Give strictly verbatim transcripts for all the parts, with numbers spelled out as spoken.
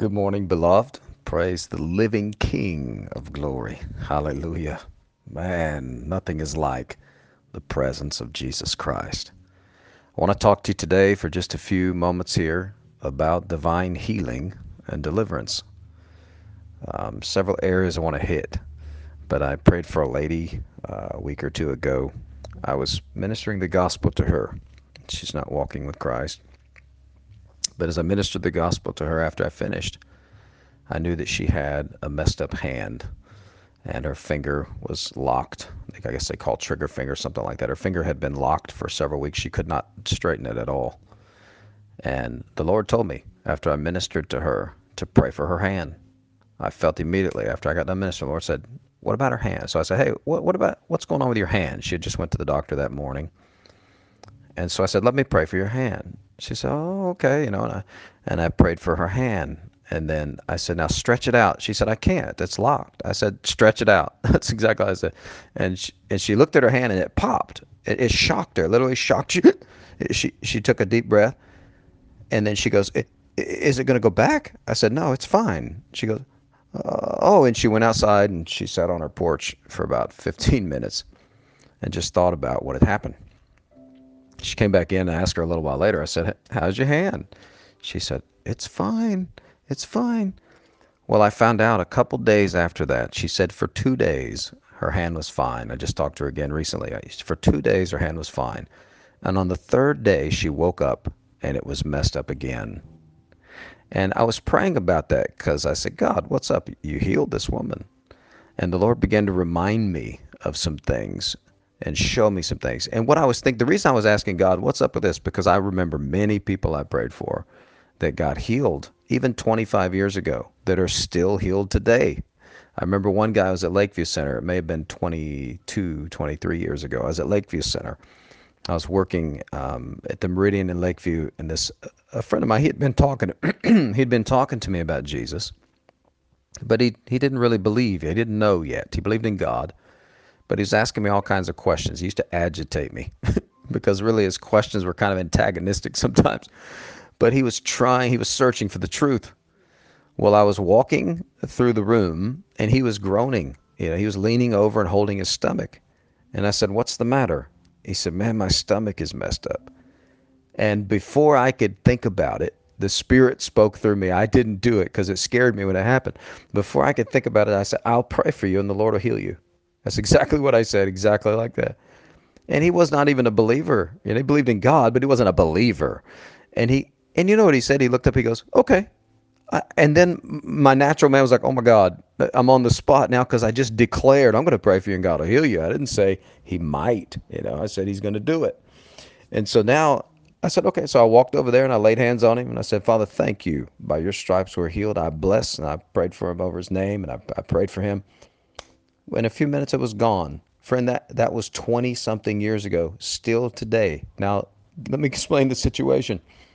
Good morning, beloved. Praise the living King of glory. Hallelujah. Man, nothing is like the presence of Jesus Christ. I want to talk to you today for just a few moments here about divine healing and deliverance. Um, several areas I want to hit, but I prayed for a lady uh, a week or two ago. I was ministering the gospel to her. She's not walking with Christ. But as I ministered the gospel to her after I finished, I knew that she had a messed up hand and her finger was locked. I guess they call it trigger finger, something like that. Her finger had been locked for several weeks. She could not straighten it at all. And the Lord told me after I ministered to her to pray for her hand. I felt immediately after I got done ministering, the Lord said, "What about her hand?" So I said, "Hey, what, what about what's going on with your hand?" She had just went to the doctor that morning, and so I said, "Let me pray for your hand." She said, "Oh, okay," you know, and I and I prayed for her hand. And then I said, "Now stretch it out." She said, "I can't. It's locked." I said, "Stretch it out." That's exactly what I said. And she, and she looked at her hand and it popped. It, it shocked her, literally shocked her. She she took a deep breath and then she goes, "I- "Is it going to go back?" I said, "No, it's fine." She goes, uh, "Oh," and she went outside and she sat on her porch for about fifteen minutes and just thought about what had happened. She came back in and I asked her a little while later. I said, "How's your hand?" She said, "It's fine. It's fine." Well, I found out a couple days after that. She said for two days her hand was fine. I just talked to her again recently. For two days her hand was fine. And on the third day she woke up and it was messed up again. And I was praying about that because I said, "God, what's up? You healed this woman." And the Lord began to remind me of some things and show me some things. And what I was thinking, the reason I was asking God, what's up with this? Because I remember many people I prayed for that got healed even twenty-five years ago that are still healed today. I remember one guy was at Lakeview Center. It may have been twenty-two, twenty-three years ago. I was at Lakeview Center. I was working um, at the Meridian in Lakeview, and this a friend of mine, he had been talking, he'd been talking to me about Jesus, but he he didn't really believe. He didn't know yet. He believed in God, but he was asking me all kinds of questions. He used to agitate me because really his questions were kind of antagonistic sometimes. But he was trying, he was searching for the truth. Well, I was walking through the room and he was groaning. You know, he was leaning over and holding his stomach. And I said, "What's the matter?" He said, "Man, my stomach is messed up." And before I could think about it, the Spirit spoke through me. I didn't do it because it scared me when it happened. Before I could think about it, I said, "I'll pray for you and the Lord will heal you." That's exactly what I said, exactly like that. And he was not even a believer. You know, he believed in God, but he wasn't a believer. And he, and you know what he said? He looked up, he goes, "Okay." I, and then my natural man was like, "Oh my God, I'm on the spot now because I just declared I'm going to pray for you and God will heal you." I didn't say he might, you know, I said he's going to do it. And so now I said, "Okay." So I walked over there and I laid hands on him and I said, "Father, thank you. By your stripes we're healed." I blessed and I prayed for him over his name and I, I prayed for him. In a few minutes, it was gone. Friend, that, that was twenty something years ago, still today. Now, let me explain the situation.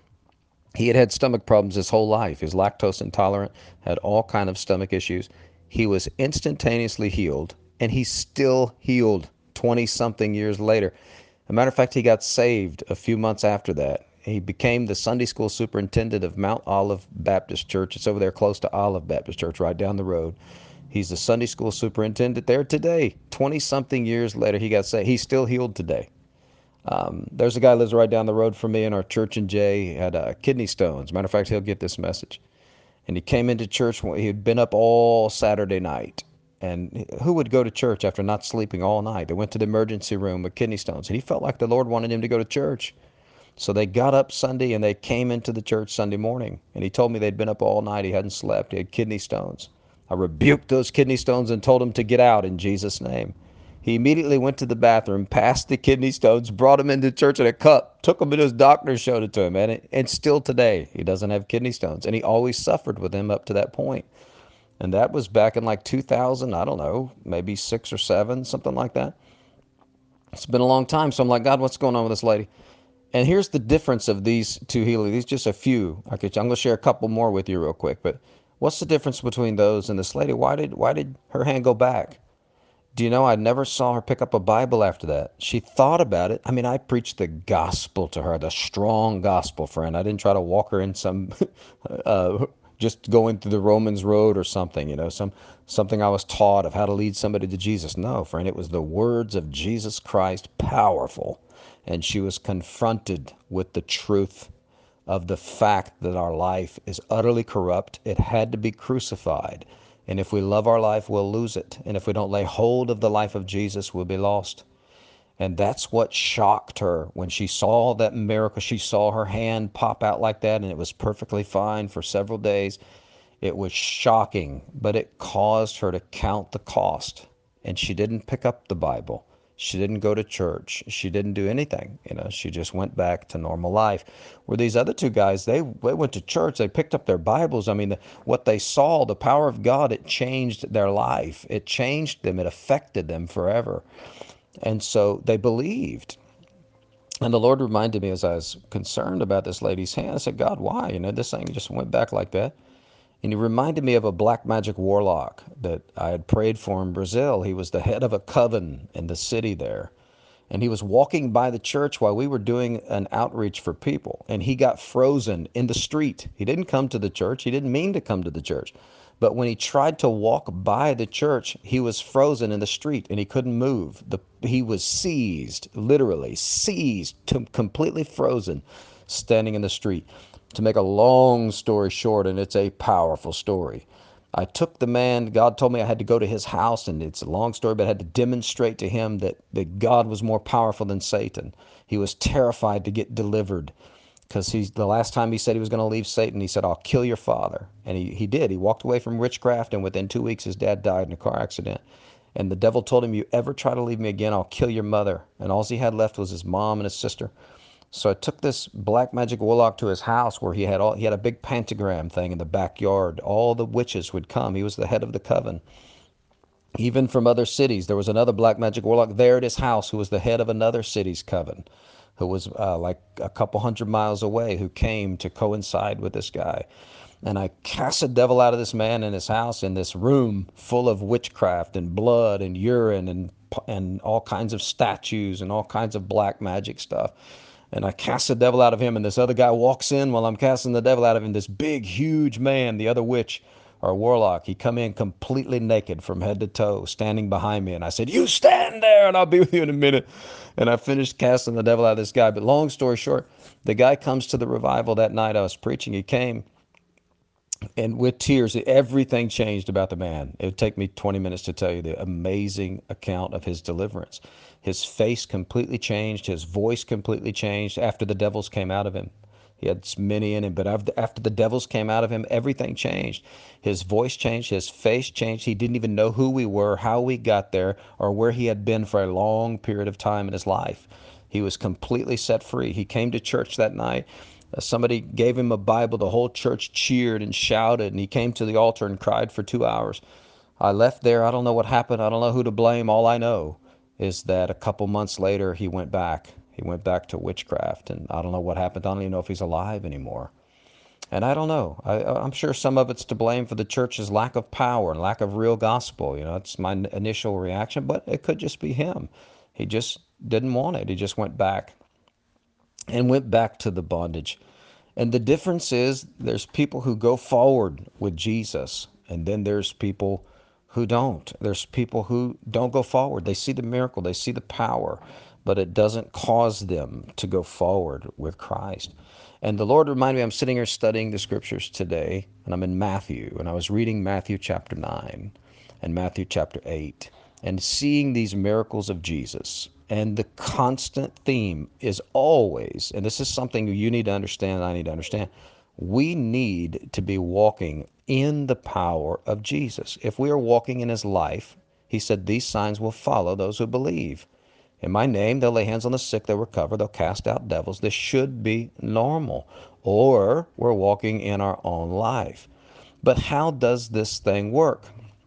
He had had stomach problems his whole life. He's lactose intolerant, had all kind of stomach issues. He was instantaneously healed, and he's still healed twenty something years later. As a matter of fact, he got saved a few months after that. He became the Sunday school superintendent of Mount Olive Baptist Church. It's over there close to Olive Baptist Church, right down the road. He's the Sunday school superintendent there today. twenty something years later, he got saved. He's still healed today. Um, there's a guy who lives right down the road from me in our church in Jay. He had uh, kidney stones. Matter of fact, he'll get this message. And he came into church. He had been up all Saturday night. And who would go to church after not sleeping all night? They went to the emergency room with kidney stones. And he felt like the Lord wanted him to go to church. So they got up Sunday and they came into the church Sunday morning. And he told me they'd been up all night. He hadn't slept. He had kidney stones. I rebuked those kidney stones and told him to get out in Jesus' name. He immediately went to the bathroom, passed the kidney stones, brought them into church in a cup, took them to his doctor, showed it to him. And, it, and still today, he doesn't have kidney stones. And he always suffered with them up to that point. And that was back in like two thousand, I don't know, maybe six or seven, something like that. It's been a long time. So I'm like, "God, what's going on with this lady?" And here's the difference of these two healings. These just a few. I could, I'm going to share a couple more with you real quick. But what's the difference between those and this lady? Why did why did her hand go back? Do you know I never saw her pick up a Bible after that? She thought about it. I mean, I preached the gospel to her, the strong gospel, friend. I didn't try to walk her in some uh, just going through the Romans road or something, you know, some something I was taught of how to lead somebody to Jesus. No, friend, it was the words of Jesus Christ, powerful. And she was confronted with the truth of the fact that our life is utterly corrupt. It had to be crucified. And if we love our life, we'll lose it. And if we don't lay hold of the life of Jesus, we'll be lost. And that's what shocked her when she saw that miracle. She saw her hand pop out like that, and it was perfectly fine for several days. It was shocking, but it caused her to count the cost. And she didn't pick up the Bible. She didn't go to church. She didn't do anything. You know, she just went back to normal life. Where these other two guys, they, they went to church. They picked up their Bibles. I mean, the, what they saw, the power of God, it changed their life. It changed them. It affected them forever. And so they believed. And the Lord reminded me as I was concerned about this lady's hand, I said, God, why? You know, this thing just went back like that. And he reminded me of a black magic warlock that I had prayed for in Brazil. He was the head of a coven in the city there. And he was walking by the church while we were doing an outreach for people. And he got frozen in the street. He didn't come to the church. He didn't mean to come to the church. But when he tried to walk by the church, he was frozen in the street and he couldn't move. The, he was seized, literally seized, to completely frozen, standing in the street. To make a long story short, and it's a powerful story, I took the man. God told me I had to go to his house, and it's a long story, but I had to demonstrate to him that, that God was more powerful than Satan. He was terrified to get delivered because he's the last time he said he was going to leave Satan, he said, I'll kill your father. And he, he did. He walked away from witchcraft, and within two weeks, his dad died in a car accident. And the devil told him, you ever try to leave me again, I'll kill your mother. And all he had left was his mom and his sister. So I took this black magic warlock to his house where he had all he had a big pentagram thing in the backyard. All the witches would come. He was the head of the coven. Even from other cities, there was another black magic warlock there at his house who was the head of another city's coven, who was uh, like a couple hundred miles away, who came to coincide with this guy. And I cast the devil out of this man in his house, in this room full of witchcraft and blood and urine and and all kinds of statues and all kinds of black magic stuff. And I cast the devil out of him, and this other guy walks in while I'm casting the devil out of him. This big, huge man, the other witch or warlock, he come in completely naked from head to toe, standing behind me. And I said, you stand there, and I'll be with you in a minute. And I finished casting the devil out of this guy. But long story short, the guy comes to the revival that night I was preaching. He came, and with tears, everything changed about the man. It would take me twenty minutes to tell you the amazing account of his deliverance. His face completely changed. His voice completely changed after the devils came out of him. He had many in him, but after the devils came out of him, everything changed. His voice changed. His face changed. He didn't even know who we were, how we got there, or where he had been for a long period of time in his life. He was completely set free. He came to church that night. Uh, somebody gave him a Bible. The whole church cheered and shouted, and he came to the altar and cried for two hours. I left there. I don't know what happened. I don't know who to blame. All I know is that a couple months later, he went back. He went back to witchcraft, and I don't know what happened. I don't even know if he's alive anymore. And I don't know. I, I'm sure some of it's to blame for the church's lack of power and lack of real gospel. You know, it's my initial reaction, but it could just be him. He just didn't want it. He just went back and went back to the bondage. And the difference is there's people who go forward with Jesus, and then there's people who don't. There's people who don't go forward. They see the miracle, they see the power, but it doesn't cause them to go forward with Christ. And the Lord reminded me, I'm sitting here studying the scriptures today, and I'm in Matthew, and I was reading Matthew chapter nine and Matthew chapter eight, and seeing these miracles of Jesus. And the constant theme is always, and this is something you need to understand, I need to understand, we need to be walking in the power of Jesus. If we are walking in his life, he said, these signs will follow those who believe. In my name, they'll lay hands on the sick, they'll recover, they'll cast out devils. This should be normal. Or we're walking in our own life. But how does this thing work?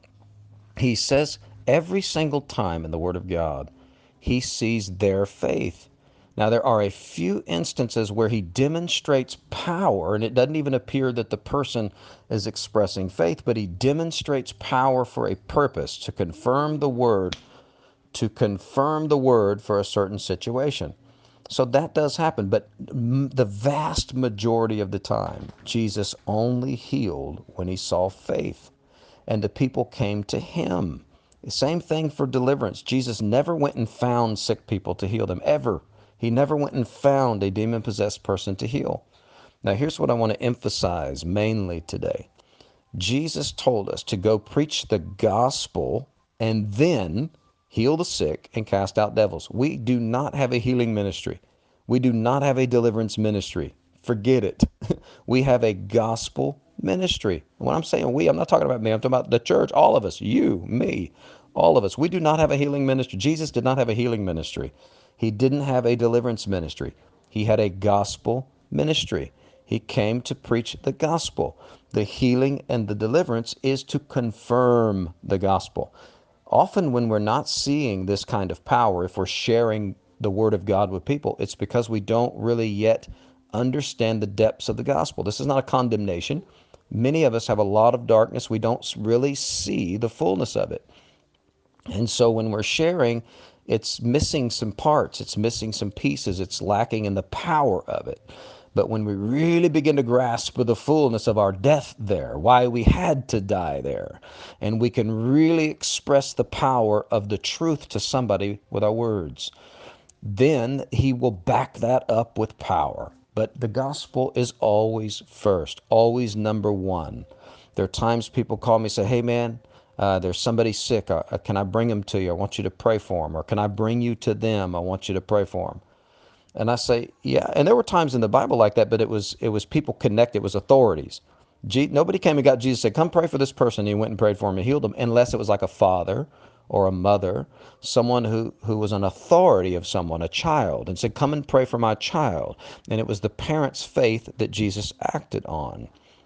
He says every single time in the Word of God, he sees their faith. Now, there are a few instances where he demonstrates power, and it doesn't even appear that the person is expressing faith, but he demonstrates power for a purpose, to confirm the Word, to confirm the Word for a certain situation. So that does happen, but m- the vast majority of the time, Jesus only healed when he saw faith, and the people came to him. Same thing for deliverance. Jesus never went and found sick people to heal them, ever. He never went and found a demon possessed person to heal. Now, here's what I want to emphasize mainly today. Jesus told us to go preach the gospel and then heal the sick and cast out devils. We do not have a healing ministry. We do not have a deliverance ministry. Forget it. We have a gospel ministry. When I'm saying we, I'm not talking about me. I'm talking about the church, all of us, you, me, all of us. We do not have a healing ministry. Jesus did not have a healing ministry. He didn't have a deliverance ministry. He had a gospel ministry. He came to preach the gospel. The healing and the deliverance is to confirm the gospel. Often, when we're not seeing this kind of power, if we're sharing the word of God with people, it's because we don't really yet understand the depths of the gospel. This is not a condemnation. Many of us have a lot of darkness. We don't really see the fullness of it. And so when we're sharing, it's missing some parts, it's missing some pieces, it's lacking in the power of it. But when we really begin to grasp the fullness of our death there, why we had to die there, and we can really express the power of the truth to somebody with our words, then he will back that up with power. But the gospel is always first, always number one. There are times people call me and say, hey, man, uh, there's somebody sick. Uh, can I bring them to you? I want you to pray for them. Or can I bring you to them? I want you to pray for them. And I say, yeah. And there were times in the Bible like that, but it was it was people connected. It was authorities. Je- nobody came and got Jesus and said, come pray for this person. And he went and prayed for him and healed them, unless it was like a father or a mother, someone who, who was an authority of someone, a child, and said, come and pray for my child. And it was the parent's faith that Jesus acted on.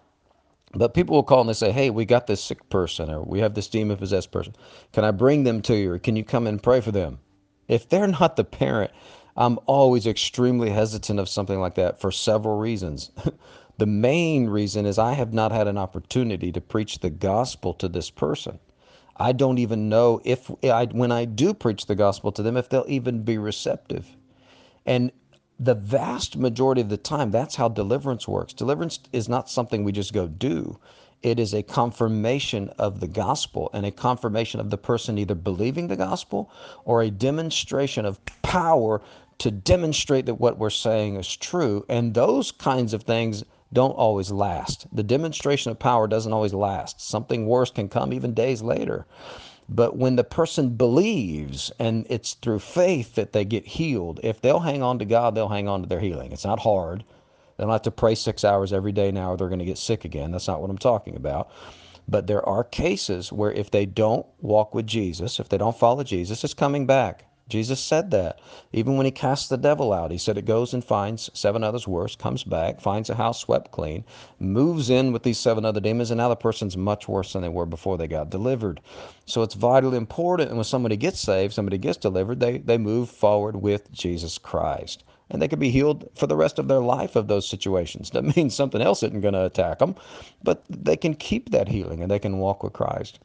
But people will call and they say, hey, we got this sick person, or we have this demon possessed person. Can I bring them to you, or can you come and pray for them? If they're not the parent, I'm always extremely hesitant of something like that for several reasons. The main reason is I have not had an opportunity to preach the gospel to this person. I don't even know if I, when I do preach the gospel to them, if they'll even be receptive. And the vast majority of the time, that's how deliverance works. Deliverance is not something we just go do. It is a confirmation of the gospel and a confirmation of the person either believing the gospel or a demonstration of power to demonstrate that what we're saying is true. And those kinds of things don't always last. The demonstration of power doesn't always last. Something worse can come even days later. But when the person believes and it's through faith that they get healed, if they'll hang on to God, they'll hang on to their healing. It's not hard. They don't have to pray six hours every day now or they're going to get sick again. That's not what I'm talking about. But there are cases where if they don't walk with Jesus, if they don't follow Jesus, it's coming back. Jesus said that. Even when he cast the devil out, he said it goes and finds seven others worse, comes back, finds a house swept clean, moves in with these seven other demons, and now the person's much worse than they were before they got delivered. So it's vitally important. And when somebody gets saved, somebody gets delivered, they, they move forward with Jesus Christ. And they could be healed for the rest of their life of those situations. That means something else isn't going to attack them, but they can keep that healing and they can walk with Christ.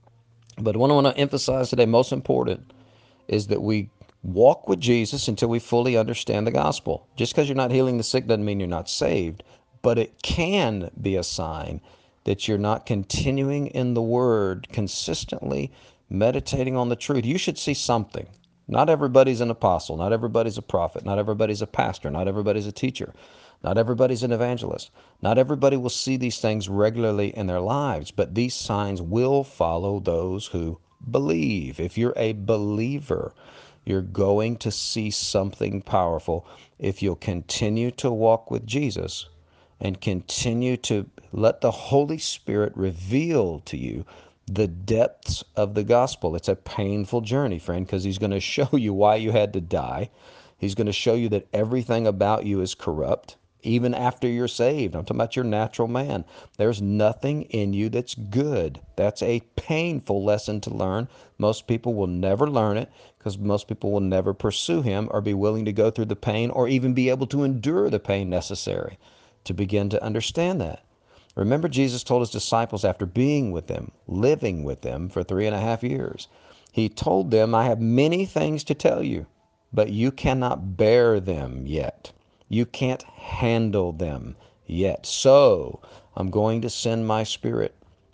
But what I want to emphasize today, most important, is that we walk with Jesus until we fully understand the gospel. Just because you're not healing the sick doesn't mean you're not saved, but it can be a sign that you're not continuing in the Word consistently, meditating on the truth. You should see something. Not everybody's an apostle. Not everybody's a prophet. Not everybody's a pastor. Not everybody's a teacher. Not everybody's an evangelist. Not everybody will see these things regularly in their lives, but these signs will follow those who believe. If you're a believer, you're going to see something powerful if you'll continue to walk with Jesus and continue to let the Holy Spirit reveal to you the depths of the gospel. It's a painful journey, friend, because he's going to show you why you had to die. He's going to show you that everything about you is corrupt, even after you're saved. I'm talking about your natural man. There's nothing in you that's good. That's a painful lesson to learn. Most people will never learn it because most people will never pursue him or be willing to go through the pain or even be able to endure the pain necessary to begin to understand that. Remember, Jesus told his disciples after being with them, living with them for three and a half years, he told them, I have many things to tell you. but you cannot bear them yet. You can't handle them yet. So I'm going to send my Spirit.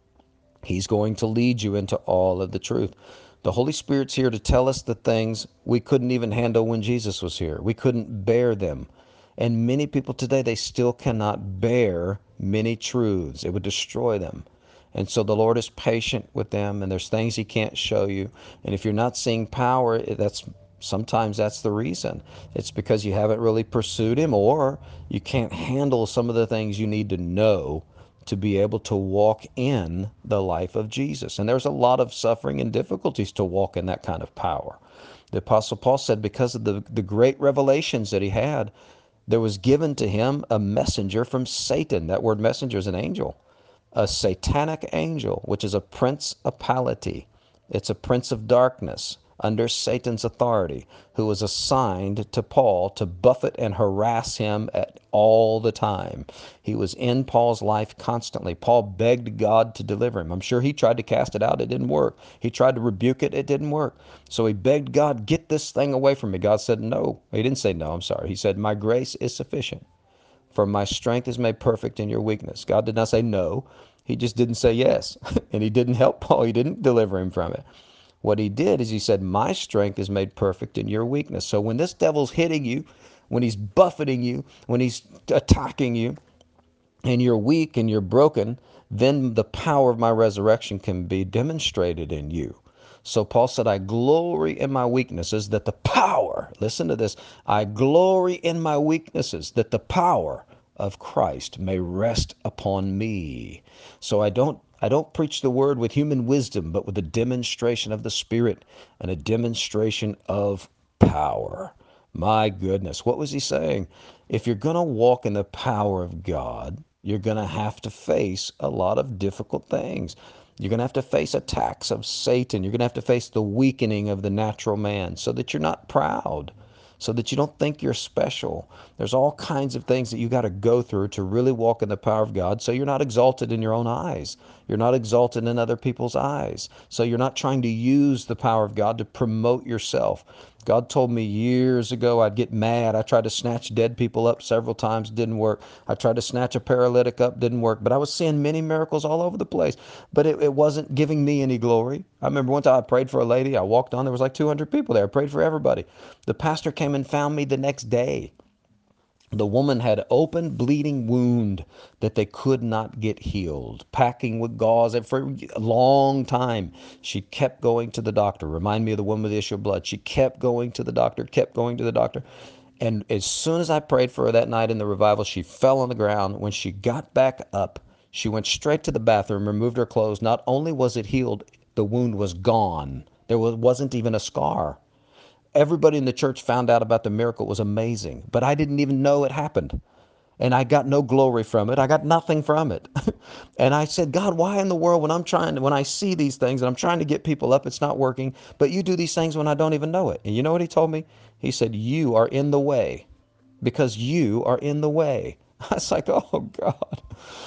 He's going to lead you into all of the truth. The Holy Spirit's here to tell us the things we couldn't even handle when Jesus was here. We couldn't bear them. And many people today, they still cannot bear many truths. It would destroy them. And so the Lord is patient with them, and there's things He can't show you. And if you're not seeing power, that's sometimes that's the reason. It's because you haven't really pursued Him, or you can't handle some of the things you need to know to be able to walk in the life of Jesus. And there's a lot of suffering and difficulties to walk in that kind of power. The Apostle Paul said because of the, the great revelations that he had, there was given to him a messenger from Satan. That word messenger is an angel, a satanic angel, which is a principality. It's a prince of darkness under Satan's authority, who was assigned to Paul to buffet and harass him at all the time. He was in Paul's life constantly. Paul begged God to deliver him. I'm sure he tried to cast it out. It didn't work. He tried to rebuke it. It didn't work. So he begged God, get this thing away from me. God said no. He didn't say no, I'm sorry. He said, my grace is sufficient, for my strength is made perfect in your weakness. God did not say no. He just didn't say yes. And he didn't help Paul. He didn't deliver him from it. What he did is he said, my strength is made perfect in your weakness. So when this devil's hitting you, when he's buffeting you, when he's attacking you, and you're weak and you're broken, then the power of my resurrection can be demonstrated in you. So Paul said, I glory in my weaknesses that the power, listen to this, I glory in my weaknesses that the power of Christ may rest upon me. So I don't I don't preach the word with human wisdom, but with a demonstration of the Spirit and a demonstration of power. My goodness, what was he saying? If you're going to walk in the power of God, you're going to have to face a lot of difficult things. You're going to have to face attacks of Satan. You're going to have to face the weakening of the natural man so that you're not proud, so that you don't think you're special. There's all kinds of things that you got to go through to really walk in the power of God, so you're not exalted in your own eyes. You're not exalted in other people's eyes. So you're not trying to use the power of God to promote yourself. God told me years ago I'd get mad. I tried to snatch dead people up several times, didn't work. I tried to snatch a paralytic up, didn't work. But I was seeing many miracles all over the place. But it, it wasn't giving me any glory. I remember one time I prayed for a lady. I walked on, there was like two hundred people there. I prayed for everybody. The pastor came and found me the next day. The woman had an open bleeding wound that they could not get healed, packing with gauze for a long time. She kept going to the doctor. Remind me of the woman with the issue of blood. She kept going to the doctor, kept going to the doctor. And as soon as I prayed for her that night in the revival, she fell on the ground. When she got back up, she went straight to the bathroom, removed her clothes. Not only was it healed, the wound was gone. There was, wasn't even a scar. Everybody in the church found out about the miracle. It was amazing, but I didn't even know it happened. And I got no glory from it. I got nothing from it. And I said, God, why in the world, when I'm trying to, when I see these things and I'm trying to get people up, it's not working, but you do these things when I don't even know it. And you know what he told me? He said, you are in the way because you are in the way. I was like, oh God,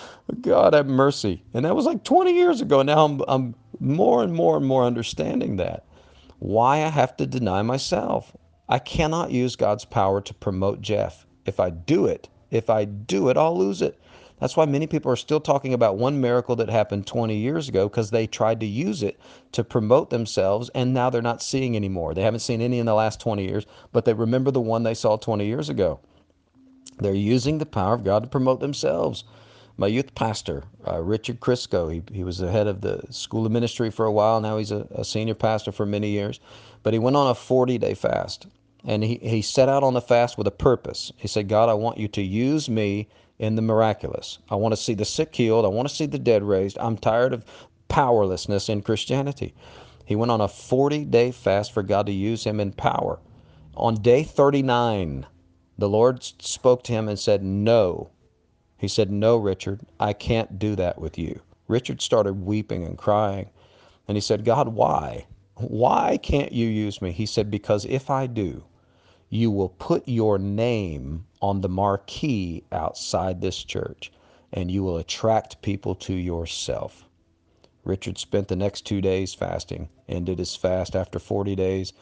God have mercy. And that was like twenty years ago. Now I'm, I'm more and more and more understanding that. Why I have to deny myself. I cannot use God's power to promote Jeff. If I do it, if I do it, I'll lose it. That's why many people are still talking about one miracle that happened twenty years ago because they tried to use it to promote themselves and now they're not seeing anymore. They haven't seen any in the last twenty years, but they remember the one they saw twenty years ago. They're using the power of God to promote themselves. My youth pastor, uh, Richard Crisco, he, he was the head of the School of Ministry for a while. Now he's a, a senior pastor for many years. But he went on a forty-day fast. And he, he set out on the fast with a purpose. He said, God, I want you to use me in the miraculous. I want to see the sick healed. I want to see the dead raised. I'm tired of powerlessness in Christianity. He went on a forty-day fast for God to use him in power. On day thirty-nine, the Lord spoke to him and said, no. He said, no, Richard, I can't do that with you. Richard started weeping and crying. And he said, God, why? Why can't you use me? He said, because if I do, you will put your name on the marquee outside this church, and you will attract people to yourself. Richard spent the next two days fasting, ended his fast after forty days.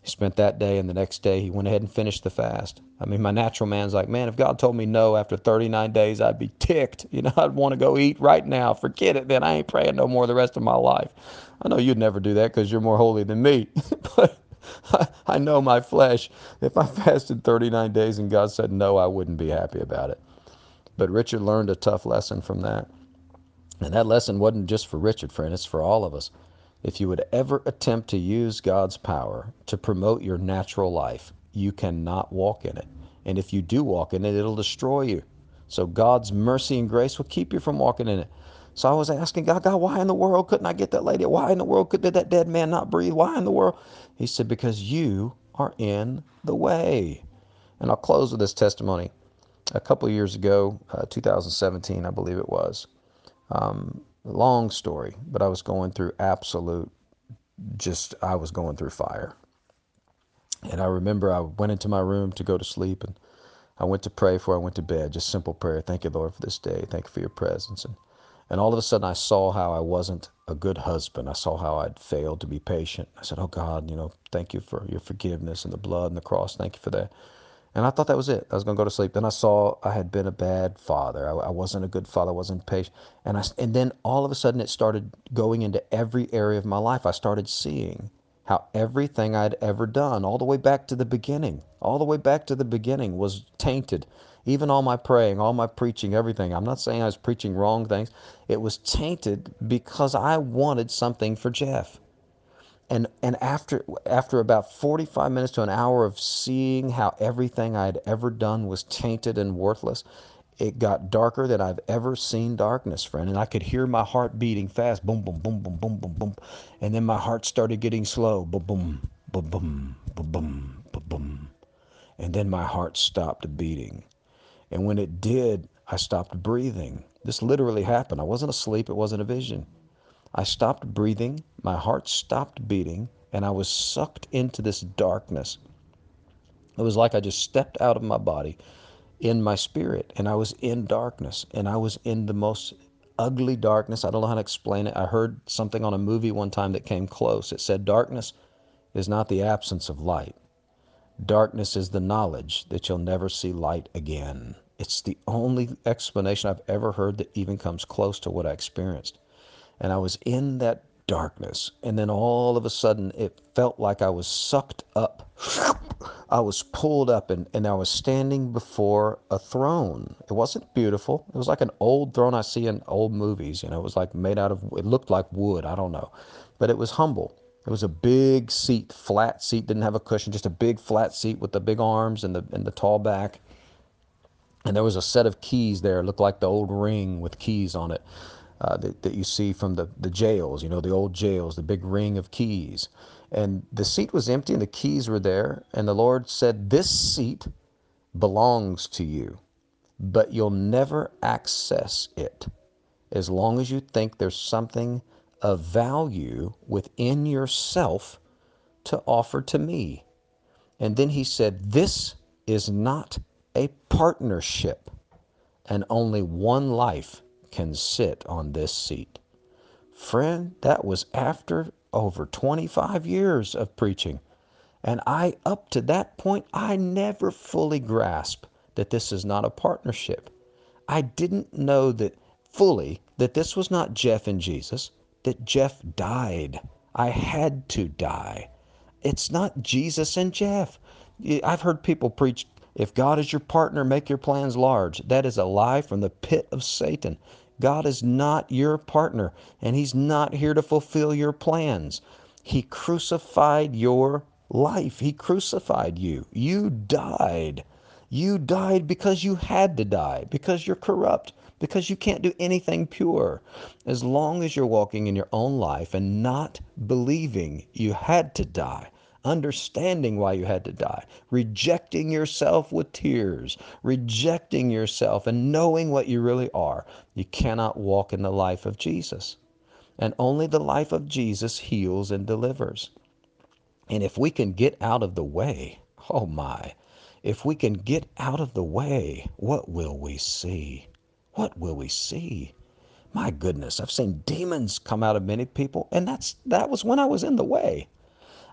He spent that day, and the next day he went ahead and finished the fast. I mean, my natural man's like, man, if God told me no after thirty-nine days, I'd be ticked. You know, I'd want to go eat right now. Forget it, then I ain't praying no more the rest of my life. I know you'd never do that because you're more holy than me. But I, I know my flesh. If I fasted thirty-nine days and God said no, I wouldn't be happy about it. But Richard learned a tough lesson from that. And that lesson wasn't just for Richard, friend, it's for all of us. If you would ever attempt to use God's power to promote your natural life, you cannot walk in it. And if you do walk in it, it'll destroy you. So God's mercy and grace will keep you from walking in it. So I was asking God, God, why in the world couldn't I get that lady? Why in the world could did that dead man not breathe? Why in the world? He said, because you are in the way. And I'll close with this testimony. A couple of years ago, uh, two thousand seventeen, I believe it was. Um, long story, but I was going through absolute, just, I was going through fire. And I remember I went into my room to go to sleep, and I went to pray before I went to bed, just simple prayer. Thank you, Lord, for this day. Thank you for your presence. And, and all of a sudden I saw how I wasn't a good husband. I saw how I'd failed to be patient. I said, oh God, you know, thank you for your forgiveness and the blood and the cross. Thank you for that. And I thought that was it. I was going to go to sleep. Then I saw I had been a bad father. I, I wasn't a good father. I wasn't patient. And I, and then all of a sudden it started going into every area of my life. I started seeing how everything I'd ever done, all the way back to the beginning, all the way back to the beginning was tainted. Even all my praying, all my preaching, everything. I'm not saying I was preaching wrong things. It was tainted because I wanted something for Jeff. And and after after about forty-five minutes to an hour of seeing how everything I'd ever done was tainted and worthless, it got darker than I've ever seen darkness, friend. And I could hear my heart beating fast, boom, boom, boom, boom, boom, boom, boom. And then my heart started getting slow, boom, boom, boom, boom, boom, boom, boom, boom. And then my heart stopped beating. And when it did, I stopped breathing. This literally happened. I wasn't asleep. It wasn't a vision. I stopped breathing, my heart stopped beating, and I was sucked into this darkness. It was like I just stepped out of my body in my spirit, and I was in darkness, and I was in the most ugly darkness. I don't know how to explain it. I heard something on a movie one time that came close. It said, darkness is not the absence of light. Darkness is the knowledge that you'll never see light again. It's the only explanation I've ever heard that even comes close to what I experienced. And I was in that darkness. And then all of a sudden, it felt like I was sucked up. I was pulled up, and, and I was standing before a throne. It wasn't beautiful. It was like an old throne I see in old movies. You know, it was like made out of, it looked like wood. I don't know. But it was humble. It was a big seat, flat seat, didn't have a cushion, just a big flat seat with the big arms and the, and the tall back. And there was a set of keys there. It looked like the old ring with keys on it. Uh, that, that you see from the, the jails, you know, the old jails, the big ring of keys. And the seat was empty and the keys were there. And the Lord said, this seat belongs to you, but you'll never access it as long as you think there's something of value within yourself to offer to me. And then he said, this is not a partnership, and only one life can sit on this seat. Friend, that was after over twenty-five years of preaching. And I, up to that point, I never fully grasped that this is not a partnership. I didn't know that fully that this was not Jeff and Jesus, that Jeff died. I had to die. It's not Jesus and Jeff. I've heard people preach, if God is your partner, make your plans large. That is a lie from the pit of Satan. God is not your partner, and he's not here to fulfill your plans. He crucified your life. He crucified you. You died. You died because you had to die, because you're corrupt, because you can't do anything pure. As long as you're walking in your own life and not believing you had to die, understanding why you had to die, rejecting yourself with tears, rejecting yourself and knowing what you really are, you cannot walk in the life of Jesus. And only the life of Jesus heals and delivers. And if we can get out of the way, oh my, if we can get out of the way, what will we see? What will we see? My goodness, I've seen demons come out of many people, and that's that was when I was in the way.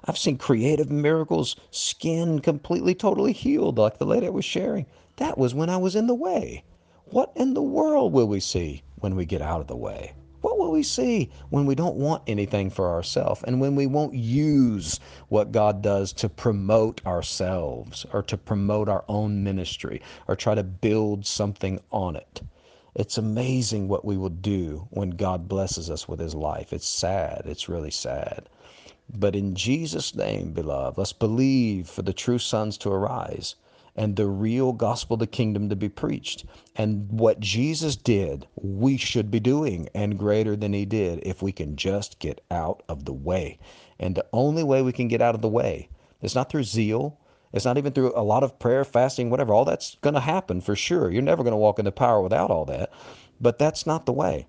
I've seen creative miracles, skin completely, totally healed, like the lady I was sharing. That was when I was in the way. What in the world will we see when we get out of the way? What will we see when we don't want anything for ourselves and when we won't use what God does to promote ourselves or to promote our own ministry or try to build something on it? It's amazing what we will do when God blesses us with his life. It's sad. It's really sad. But in Jesus' name, beloved, let's believe for the true sons to arise and the real gospel of the kingdom to be preached. And what Jesus did, we should be doing, and greater than he did, if we can just get out of the way. And the only way we can get out of the way is not through zeal. It's not even through a lot of prayer, fasting, whatever. All that's going to happen for sure. You're never going to walk in the power without all that. But that's not the way.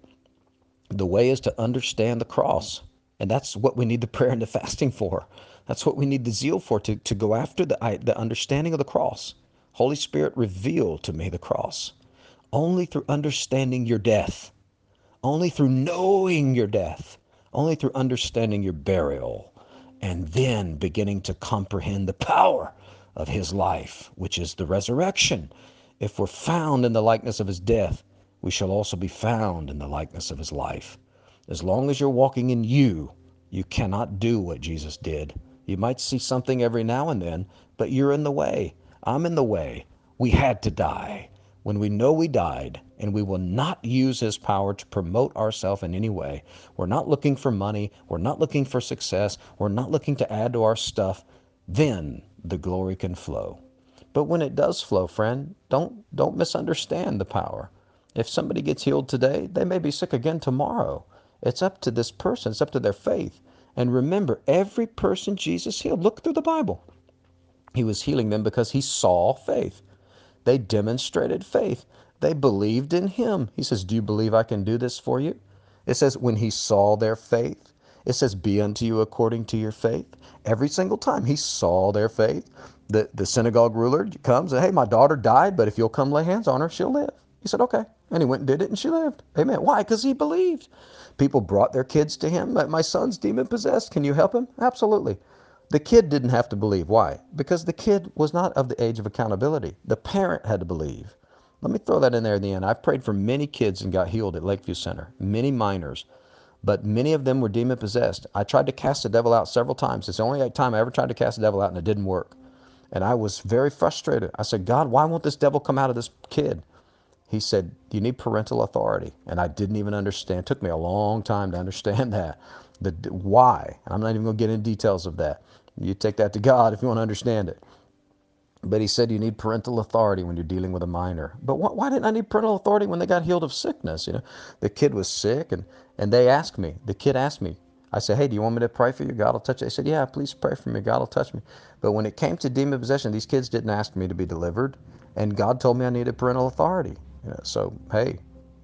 The way is to understand the cross. And that's what we need the prayer and the fasting for. That's what we need the zeal for, to, to go after the, the understanding of the cross. Holy Spirit, reveal to me the cross. Only through understanding your death, only through knowing your death, only through understanding your burial, and then beginning to comprehend the power of his life, which is the resurrection. If we're found in the likeness of his death, we shall also be found in the likeness of his life. As long as you're walking in you, you cannot do what Jesus did. You might see something every now and then, but you're in the way. I'm in the way. We had to die. When we know we died, and we will not use his power to promote ourselves in any way. We're not looking for money. We're not looking for success. We're not looking to add to our stuff. Then the glory can flow. But when it does flow, friend, don't don't misunderstand the power. If somebody gets healed today, they may be sick again tomorrow. It's up to this person. It's up to their faith. And remember, every person Jesus healed, look through the Bible. He was healing them because he saw faith. They demonstrated faith. They believed in him. He says, do you believe I can do this for you? It says, when he saw their faith, it says, be unto you according to your faith. Every single time he saw their faith, the, the synagogue ruler comes and, hey, my daughter died, but if you'll come lay hands on her, she'll live. He said, okay. And he went and did it, and she lived. Amen. Why? Because he believed. People brought their kids to him. My, my son's demon possessed. Can you help him? Absolutely. The kid didn't have to believe. Why? Because the kid was not of the age of accountability. The parent had to believe. Let me throw that in there at the end. I've prayed for many kids and got healed at Lakeview Center, many minors, but many of them were demon possessed. I tried to cast the devil out several times. It's the only time I ever tried to cast the devil out, and it didn't work. And I was very frustrated. I said, God, why won't this devil come out of this kid? He said, you need parental authority. And I didn't even understand. It took me a long time to understand that. The why. I'm not even going to get into details of that. You take that to God if you want to understand it. But he said you need parental authority when you're dealing with a minor. But wh why didn't I need parental authority when they got healed of sickness? You know, the kid was sick, and and they asked me. The kid asked me. I said, hey, do you want me to pray for you? God will touch you. They said, yeah, please pray for me. God will touch me. But when it came to demon possession, these kids didn't ask me to be delivered, and God told me I needed parental authority. You know, so hey,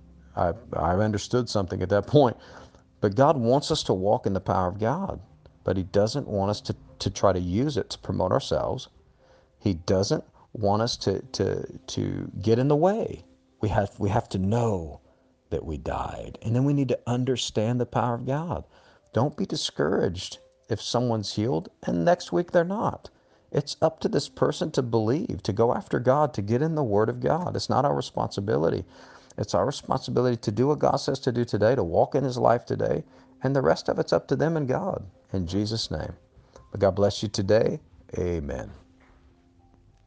I I understood something at that point. But God wants us to walk in the power of God, but he doesn't want us to to try to use it to promote ourselves. He doesn't want us to, to, to get in the way. We have, we have to know that we died. And then we need to understand the power of God. Don't be discouraged if someone's healed and next week they're not. It's up to this person to believe, to go after God, to get in the Word of God. It's not our responsibility. It's our responsibility to do what God says to do today, to walk in his life today, and the rest of it's up to them and God. In Jesus' name. But God bless you today. Amen.